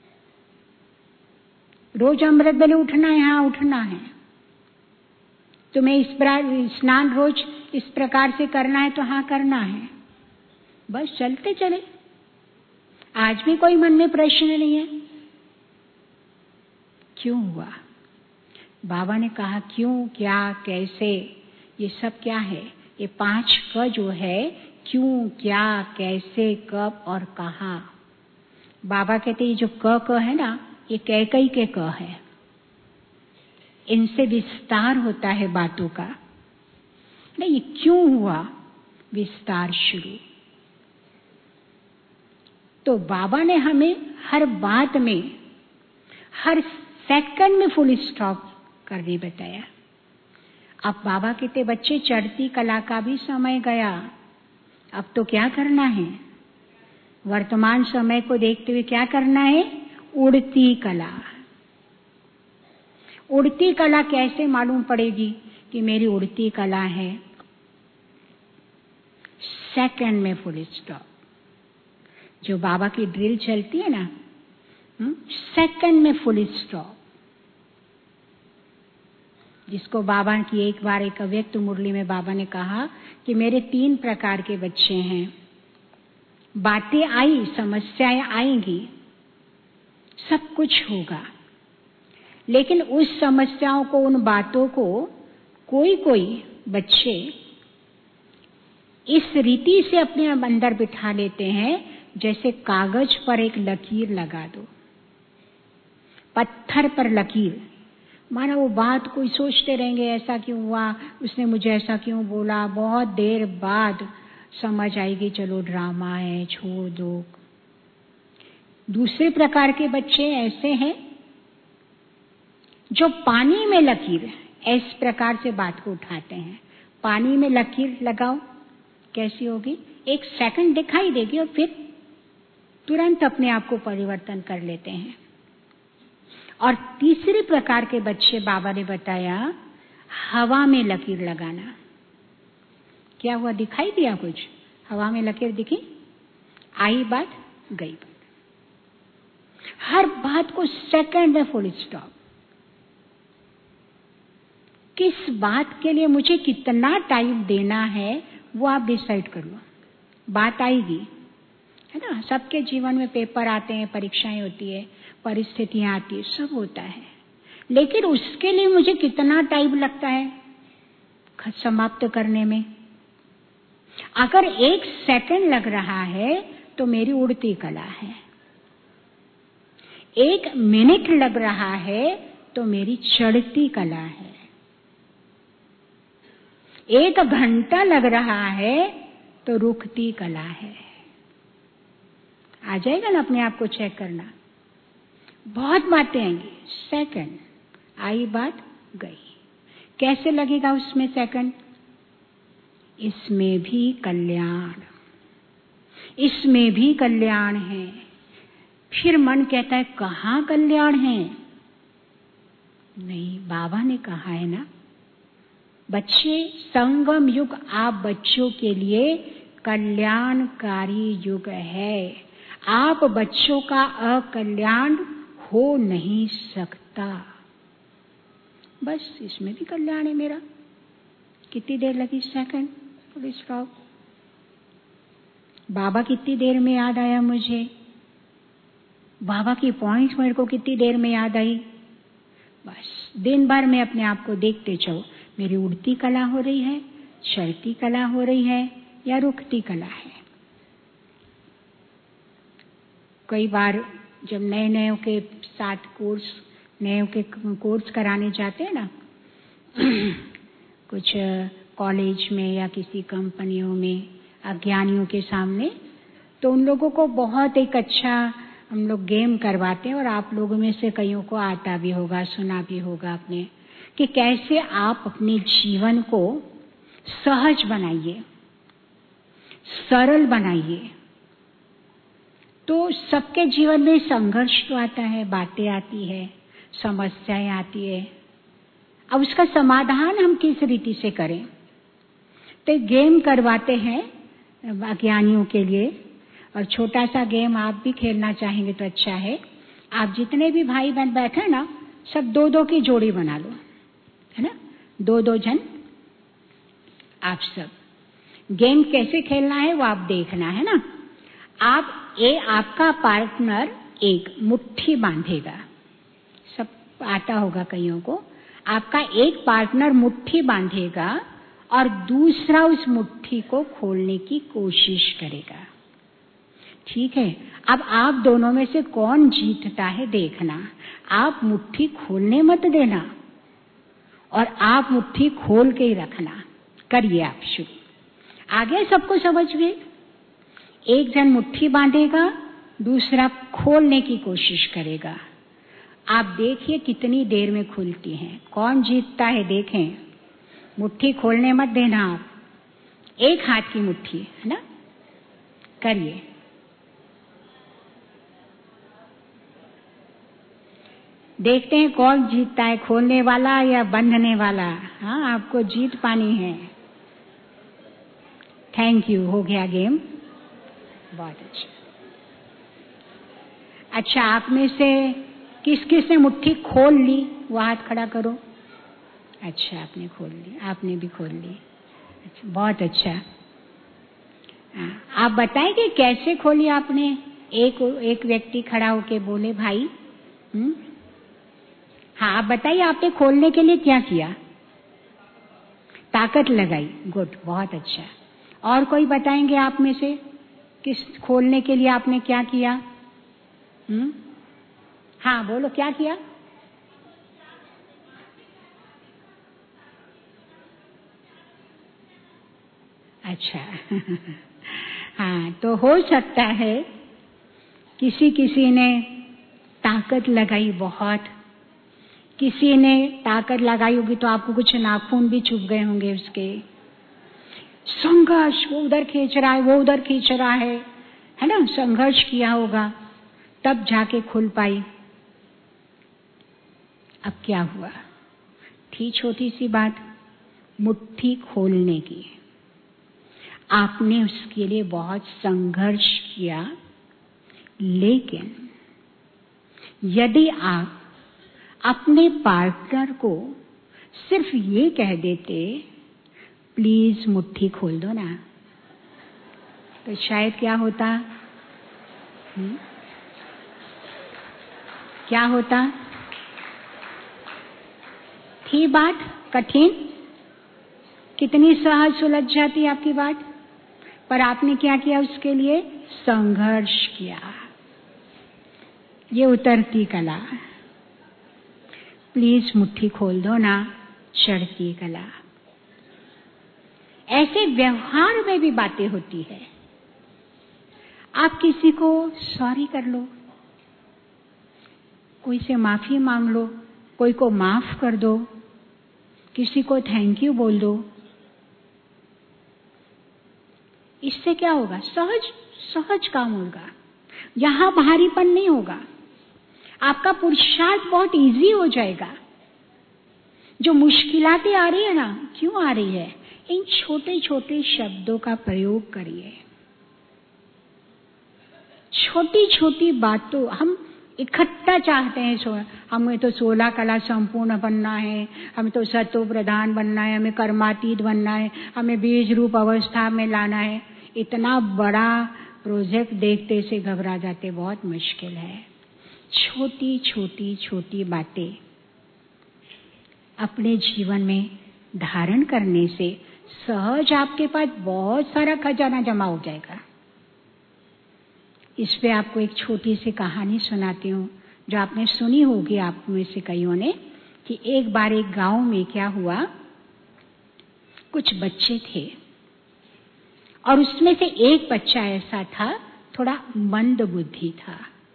रोज अमृत वेले उठना है, हाँ उठना है। तुम्हें स्नान रोज इस प्रकार से करना है, तो हाँ करना है। बस चलते चले, आज भी कोई मन में प्रश्न नहीं है। क्यों हुआ? बाबा ने कहा क्यों, क्या, कैसे, ये सब क्या है? ये 5 क जो है, क्यों, क्या, कैसे, कब और कहाँ। बाबा कहते ये जो क है ना, ये कैकई के क है, इनसे विस्तार होता है बातों का। नहीं, ये क्यों हुआ, विस्तार शुरू। तो बाबा ने हमें हर बात में, हर सेकंड में फुल स्टॉप करने बताया। अब बाबा कहते बच्चे चढ़ती कला का भी समय गया, अब तो क्या करना है? वर्तमान समय को देखते हुए क्या करना है? उड़ती कला। उड़ती कला कैसे मालूम पड़ेगी कि मेरी उड़ती कला है? सेकंड में फुल स्टॉप। जो बाबा की ड्रिल चलती है ना, सेकंड में फुल स्टॉप, जिसको बाबा की एक बार एक अव्यक्त मुरली में बाबा ने कहा कि मेरे 3 प्रकार के बच्चे हैं। बातें आई, समस्याएं आएंगी, सब कुछ होगा, लेकिन उस समस्याओं को, उन बातों को कोई कोई बच्चे इस रीति से अपने अंदर बिठा लेते हैं जैसे कागज पर एक लकीर लगा दो, पत्थर पर लकीर। माना वो बात कोई सोचते रहेंगे, ऐसा क्यों हुआ, उसने मुझे ऐसा क्यों बोला, बहुत देर बाद समझ आएगी, चलो ड्रामा है, छोड़ दो। दूसरे प्रकार के बच्चे ऐसे हैं जो पानी में लकीर, इस प्रकार से बात को उठाते हैं। पानी में लकीर लगाओ, कैसी होगी? 1 सेकंड दिखाई देगी और फिर तुरंत अपने आप को परिवर्तन कर लेते हैं। और तीसरे प्रकार के बच्चे बाबा ने बताया हवा में लकीर लगाना। क्या हुआ? दिखाई दिया कुछ? हवा में लकीर दिखी, आई बात, गई बात। हर बात को सेकंड में फुल स्टॉप। किस बात के लिए मुझे कितना टाइम देना है वो आप डिसाइड कर लो। बात आएगी, है ना? सबके जीवन में पेपर आते हैं, परीक्षाएं होती है, परिस्थितियां आती है, सब होता है, लेकिन उसके लिए मुझे कितना टाइम लगता है समाप्त करने में? अगर 1 सेकंड लग रहा है तो मेरी उड़ती कला है, 1 मिनट लग रहा है तो मेरी चढ़ती कला है, 1 घंटा लग रहा है तो रुकती कला है। आ जाएगा ना अपने आप को चेक करना। बहुत बातें आएंगी, सेकंड आई बात, गई। कैसे लगेगा उसमें सेकंड? इसमें भी कल्याण, इसमें भी कल्याण है। फिर मन कहता है कहाँ कल्याण है? नहीं, बाबा ने कहा है ना, बच्चे, संगम युग आप बच्चों के लिए कल्याणकारी युग है। आप बच्चों का अकल्याण हो नहीं सकता। बस इसमें भी कल्याण है मेरा। कितनी देर लगी? Second, full stop. बाबा कितनी देर में याद आया मुझे? बाबा की पॉइंट मेरे को कितनी देर में याद आई? बस दिन भर में अपने आप को देखते चलो, मेरी उड़ती कला हो रही है, चढ़ती कला हो रही है या रुकती कला है। कई बार जब नए नए के साथ नए के कोर्स कराने जाते हैं ना कुछ कॉलेज में या किसी कंपनियों में अज्ञानियों के सामने, तो उन लोगों को बहुत एक अच्छा हम लोग गेम करवाते हैं और आप लोगों में से कईयों को आता भी होगा, सुना भी होगा आपने, कि कैसे आप अपने जीवन को सहज बनाइए, सरल बनाइए। तो सबके जीवन में संघर्ष तो आता है, बातें आती है, समस्याएं आती है। अब उसका समाधान हम किस रीति से करें? तो गेम करवाते हैं अज्ञानियों के लिए, और छोटा सा गेम आप भी खेलना चाहेंगे तो अच्छा है। आप जितने भी भाई बहन बैठे ना, सब 2-2 की जोड़ी बना लो, है ना, 2-2 जन आप सब। गेम कैसे खेलना है वो आप देखना है ना। आपका पार्टनर एक मुट्ठी बांधेगा, सब आता होगा कईयों को। आपका एक पार्टनर मुट्ठी बांधेगा और दूसरा उस मुट्ठी को खोलने की कोशिश करेगा, ठीक है। अब आप दोनों में से कौन जीतता है देखना। आप मुट्ठी खोलने मत देना और आप मुट्ठी खोल के ही रखना। करिए आप शुरू। आगे सबको समझ गए? एक जन मुट्ठी बांधेगा, दूसरा खोलने की कोशिश करेगा। आप देखिए कितनी देर में खुलती हैं, कौन जीतता है देखें। मुट्ठी खोलने मत देना आप, एक हाथ की मुट्ठी, है ना। करिए। देखते हैं कौन जीतता है, खोलने वाला या बंधने वाला। हाँ, आपको जीत पानी है। थैंक यू, हो गया गेम, बहुत अच्छा। अच्छा, आप में से किस किस ने मुट्ठी खोल ली वो हाथ खड़ा करो। अच्छा, आपने खोल ली, आपने भी खोल ली। अच्छा, बहुत अच्छा। आप बताएंगे कैसे खोली आपने? एक व्यक्ति खड़ा होके बोले, भाई। हाँ, आप बताइए आपने खोलने के लिए क्या किया? ताकत लगाई। गुड, बहुत अच्छा। और कोई बताएंगे आप में से, किस खोलने के लिए आपने क्या किया? हाँ, बोलो क्या किया? अच्छा हाँ, तो हो सकता है किसी ने ताकत लगाई बहुत, किसी ने ताकत लगाई होगी तो आपको कुछ नाखून भी चुभ गए होंगे उसके। संघर्ष, वो उधर खींच रहा है, वो उधर खींच रहा है ना, संघर्ष किया होगा तब जाके खुल पाई। अब क्या हुआ? थी छोटी सी बात, मुट्ठी खोलने की। आपने उसके लिए बहुत संघर्ष किया, लेकिन यदि आप अपने पार्टनर को सिर्फ ये कह देते, प्लीज मुट्ठी खोल दो ना, तो शायद क्या होता? क्या होता? थी बात कठिन, कितनी सहज सुलझ जाती आपकी बात, पर आपने क्या किया? उसके लिए संघर्ष किया। ये उतरती कला। प्लीज मुट्ठी खोल दो ना, चढ़ती कला। ऐसे व्यवहार में भी बातें होती है। आप किसी को सॉरी कर लो, कोई से माफी मांग लो, कोई को माफ कर दो, किसी को थैंक यू बोल दो। इससे क्या होगा? सहज काम होगा, यहां भारीपन नहीं होगा, आपका पुरुषार्थ बहुत इजी हो जाएगा। जो मुश्किलातें आ रही है ना, क्यों आ रही है? इन छोटे छोटे शब्दों का प्रयोग करिए। छोटी छोटी बातों, हम इकट्ठा चाहते हैं, हमें तो 16 कला संपूर्ण बनना है, हमें तो सत्व प्रधान बनना है, हमें कर्मातीत बनना है, हमें बीज रूप अवस्था में लाना है। इतना बड़ा प्रोजेक्ट देखते से घबरा जाते, बहुत मुश्किल है। छोटी छोटी छोटी बातें अपने जीवन में धारण करने से सहज आपके पास बहुत सारा खजाना जमा हो जाएगा। इस पे आपको एक छोटी सी कहानी सुनाती हूँ, जो आपने सुनी होगी आप में से कईयों ने, कि एक बार एक गांव में क्या हुआ, कुछ बच्चे थे और उसमें से एक बच्चा ऐसा था, थोड़ा मंद बुद्धि था,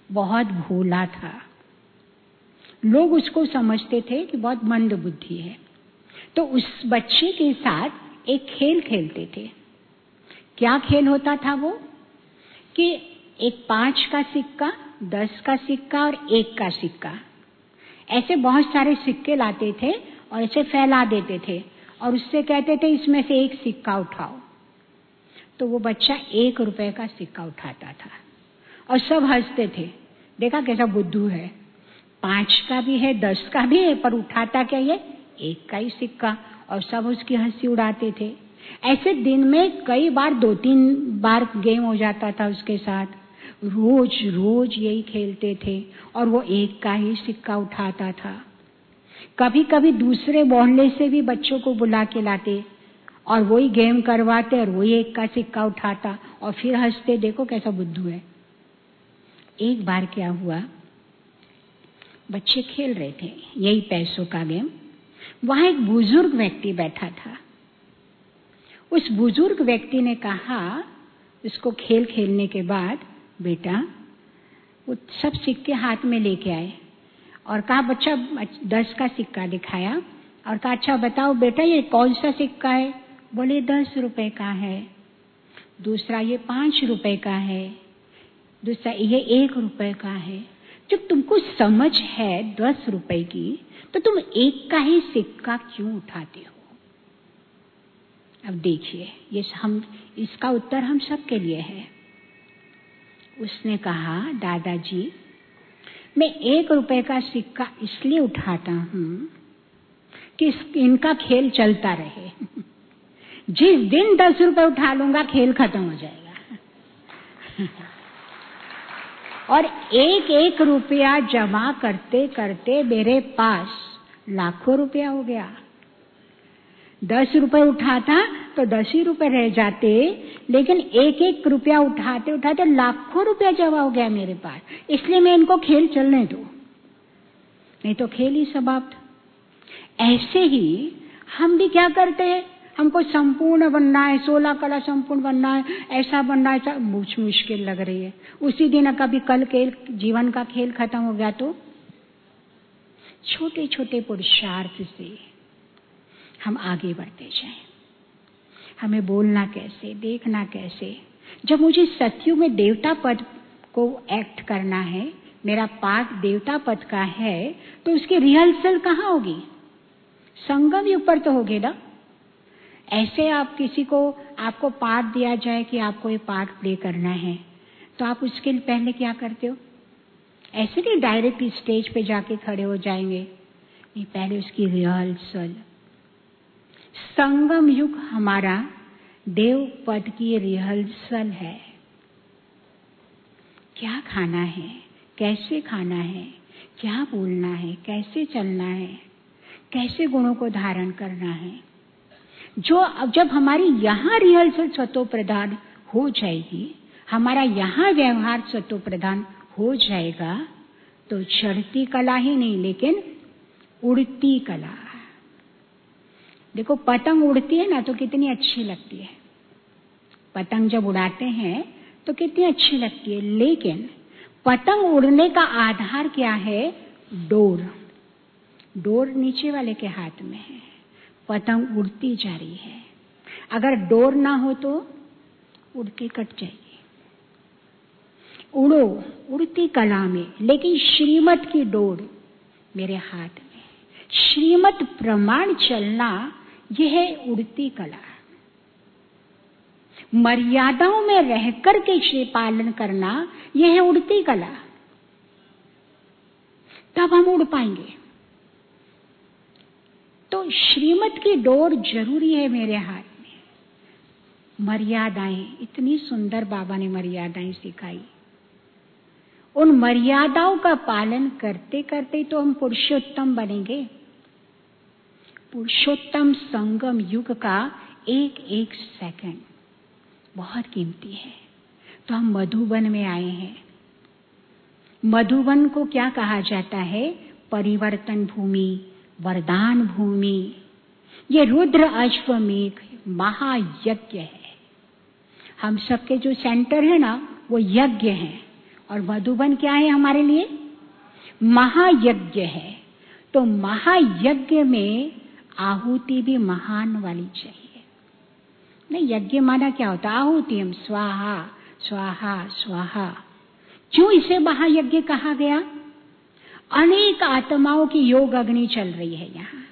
बहुत भोला था। लोग उसको समझते थे कि बहुत मंद बुद्धि है। तो उस बच्चे के साथ एक खेल खेलते थे। क्या खेल होता था वो? कि एक 5 का सिक्का, 10 का सिक्का और 1 का सिक्का, ऐसे बहुत सारे सिक्के लाते थे और ऐसे फैला देते थे और उससे कहते थे इसमें से एक सिक्का उठाओ। तो वो बच्चा 1 रुपए का सिक्का उठाता था और सब हंसते थे। देखा कैसा बुद्धू है, 5 का भी है, 10 का भी है, पर उठाता क्या ये 1 का ही सिक्का, और सब उसकी हंसी उड़ाते थे। ऐसे दिन में कई बार 2-3 बार गेम हो जाता था उसके साथ। रोज रोज यही खेलते थे और वो 1 का ही सिक्का उठाता था। कभी कभी दूसरे मोहल्ले से भी बच्चों को बुला के लाते और वही गेम करवाते और वही 1 का सिक्का उठाता और फिर हंसते, देखो कैसा बुद्धू है। एक बार क्या हुआ, बच्चे खेल रहे थे यही पैसों का गेम। वहां एक बुजुर्ग व्यक्ति बैठा था। उस बुजुर्ग व्यक्ति ने कहा उसको खेल खेलने के बाद, बेटा, वो सब सिक्के हाथ में लेके आए और कहा, बच्चा 10 का सिक्का दिखाया और कहा, अच्छा बताओ बेटा ये कौन सा सिक्का है? बोले 10 रुपए का है। दूसरा ये 5 रुपए का है। दूसरा ये 1 रुपए का है। जब तुमको समझ है 10 रुपए की, तो तुम 1 का ही सिक्का क्यों उठाते हो? अब देखिए, ये हम इसका उत्तर हम सबके लिए है। उसने कहा, दादाजी, मैं 1 रुपए का सिक्का इसलिए उठाता हूं कि इनका खेल चलता रहे। जिस दिन 10 रुपए उठा लूंगा खेल खत्म हो जाएगा। और 1-1 रुपया जमा करते करते मेरे पास लाखों रुपया हो गया। 10 रुपए उठाता तो 10 ही रुपए रह जाते, लेकिन 1-1 रुपया उठाते उठाते लाखों रुपया जमा हो गया मेरे पास। इसलिए मैं इनको खेल चलने दो, नहीं तो खेल ही समाप्त। ऐसे ही हम भी क्या करते हैं, हमको संपूर्ण बनना है, 16 कला संपूर्ण बनना है, ऐसा बनना है, मुझ मुश्किल लग रही है। उसी दिन कभी कल के जीवन का खेल खत्म हो गया तो छोटे छोटे पुरुषार्थ से हम आगे बढ़ते जाएं। हमें बोलना कैसे, देखना कैसे। जब मुझे सत्युग में देवता पद को एक्ट करना है, मेरा पाठ देवता पद का है, तो उसकी रिहर्सल कहाँ होगी? संगम युग पर तो होगी ना। ऐसे आप किसी को, आपको पाठ दिया जाए कि आपको ये पाठ प्ले करना है, तो आप उसके लिए पहले क्या करते हो? ऐसे नहीं डायरेक्ट स्टेज पे जाके खड़े हो जाएंगे, नहीं, पहले उसकी रिहर्सल। संगम युग हमारा देव पद की रिहर्सल है। क्या खाना है, कैसे खाना है, क्या बोलना है, कैसे चलना है, कैसे गुणों को धारण करना है। जब हमारी यहाँ रिहर्सल सत्व प्रधान हो जाएगी, हमारा यहाँ व्यवहार सत्व प्रधान हो जाएगा, तो चढ़ती कला ही नहीं लेकिन उड़ती कला। देखो, पतंग उड़ती है ना तो कितनी अच्छी लगती है। पतंग जब उड़ाते हैं तो कितनी अच्छी लगती है, लेकिन पतंग उड़ने का आधार क्या है? डोर। डोर नीचे वाले के हाथ में है, पतंग उड़ती जा रही है। अगर डोर ना हो तो उड़ के कट जाएगी। उड़ो उड़ती कला में, लेकिन श्रीमत की डोर मेरे हाथ में। श्रीमत प्रमाण चलना, यह है उड़ती कला। मर्यादाओं में रहकर के श्री पालन करना, यह है उड़ती कला। तब हम उड़ पाएंगे। तो श्रीमत की डोर जरूरी है मेरे हाथ में। मर्यादाएं, इतनी सुंदर बाबा ने मर्यादाएं सिखाई। उन मर्यादाओं का पालन करते करते तो हम पुरुषोत्तम बनेंगे। पुरुषोत्तम संगम युग का एक एक सेकंड बहुत कीमती है। तो हम मधुबन में आए हैं। मधुबन को क्या कहा जाता है? परिवर्तन भूमि, वरदान भूमि। ये रुद्र अश्वमेघ महायज्ञ है। हम सबके जो सेंटर है ना, वो यज्ञ है। और मधुबन क्या है हमारे लिए? महायज्ञ है। तो महायज्ञ में आहुति भी महान वाली चाहिए। नहीं, यज्ञ माना क्या होता है? आहुति, हम स्वाहा स्वाहा स्वाहा। क्यों इसे महायज्ञ कहा गया? अनेक आत्माओं की योग अग्नि चल रही है यहाँ।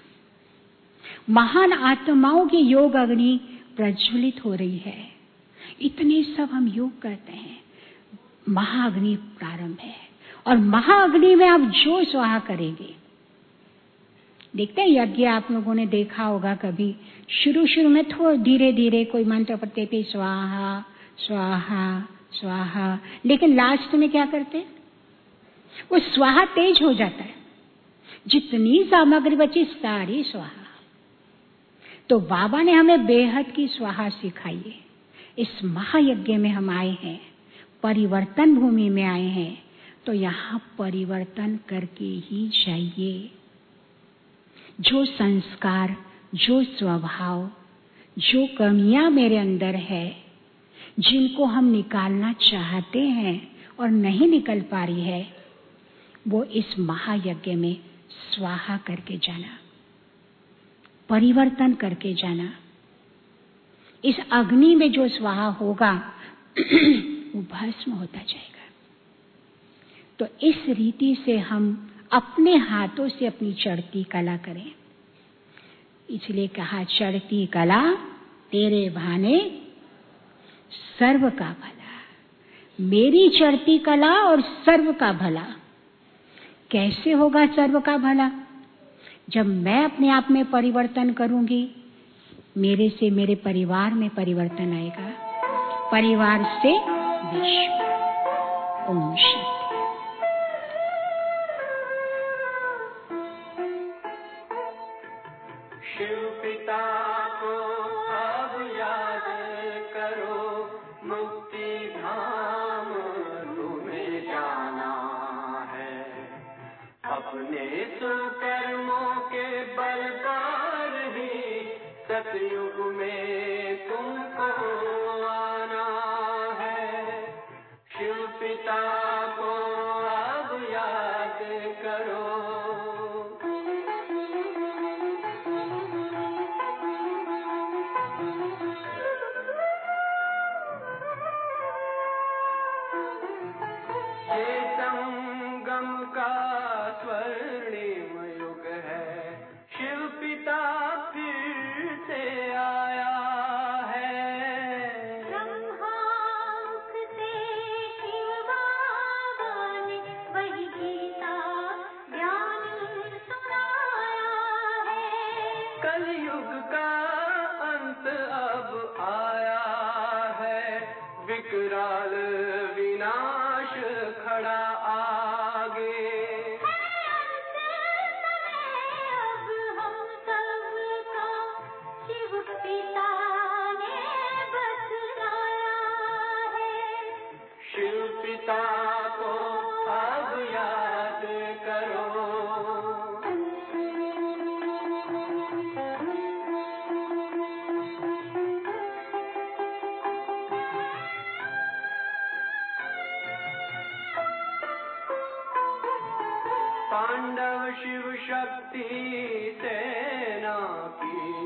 महान आत्माओं की योग अग्नि प्रज्वलित हो रही है। इतने सब हम योग करते हैं। महाअग्नि प्रारंभ है और महाअग्नि में आप जो स्वाहा करेंगे, देखते हैं यज्ञ आप लोगों ने देखा होगा कभी, शुरू में थोड़ा धीरे धीरे कोई मंत्र पढ़ते थे, स्वाहा स्वाहा स्वाहा, लेकिन लास्ट में क्या करते हैं? वो स्वाहा तेज हो जाता है, जितनी सामग्री बची सारी स्वाहा। तो बाबा ने हमें बेहद की स्वाहा सिखाई है। इस महायज्ञ में हम आए हैं, परिवर्तन भूमि में आए हैं, तो यहाँ परिवर्तन करके ही जाइए। जो संस्कार, जो स्वभाव, जो कमियां मेरे अंदर है, जिनको हम निकालना चाहते हैं और नहीं निकल पा रही है, वो इस महायज्ञ में स्वाहा करके जाना, परिवर्तन करके जाना। इस अग्नि में जो स्वाहा होगा वो भस्म होता जाएगा। तो इस रीति से हम अपने हाथों से अपनी चढ़ती कला करें। इसलिए कहा, चढ़ती कला तेरे भाने सर्व का भला। मेरी चढ़ती कला और सर्व का भला। कैसे होगा सर्व का भला? जब मैं अपने आप में परिवर्तन करूंगी, मेरे से मेरे परिवार में परिवर्तन आएगा, परिवार से विश्व। ओम शांति। शिव पिता को अब याद करो, मुक्ति धाम तुम्हें जाना है। अपने सुकर्मों के बल पर ही सतयुग में तुमको आना है। शिव पिता को अब याद करो। ये संगम का स्वर्णिम युग है, शिव पिता फिर से आया है। ब्रह्मामुख से शिव बाबा ने वही गीता ज्ञान सुनाया है। कलयुग का अंत अब आया है, विकराल विनाश खड़ा आगे। अब हम सबका शिव पिता ने बतलाया है। शिव पिता को अब याद करो। पांडव शिव शक्ति सेना की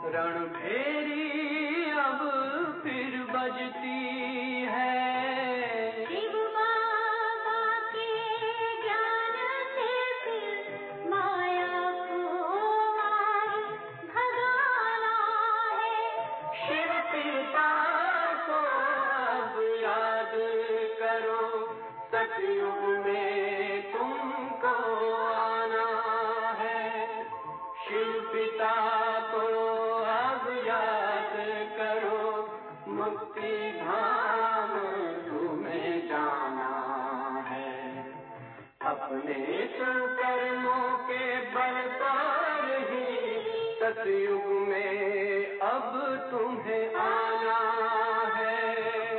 रणभेरी अब फिर बजती है। शिव बाबा के ज्ञान से फिर माया को मार भगाना है। शिव पिता को अब याद करो, सतयुग में तुमको आना है। शिव पिता को अब याद करो, मुक्ति धाम तुम्हें जाना है। अपने सुकर्मों के बल पर ही सतयुग में अब तुम्हें आना है।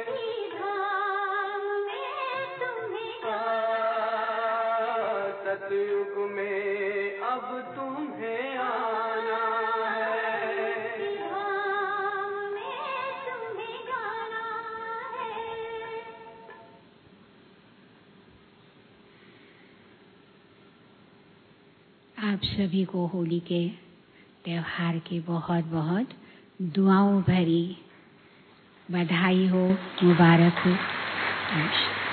धाम में तुम्हें सतयुग में अब तुम्हें आना है। धाम में तुम्हें जाना है। आप सभी को होली के त्योहार की बहुत बहुत दुआओं भरी बधाई हो, मुबारक हो। नमस्कार।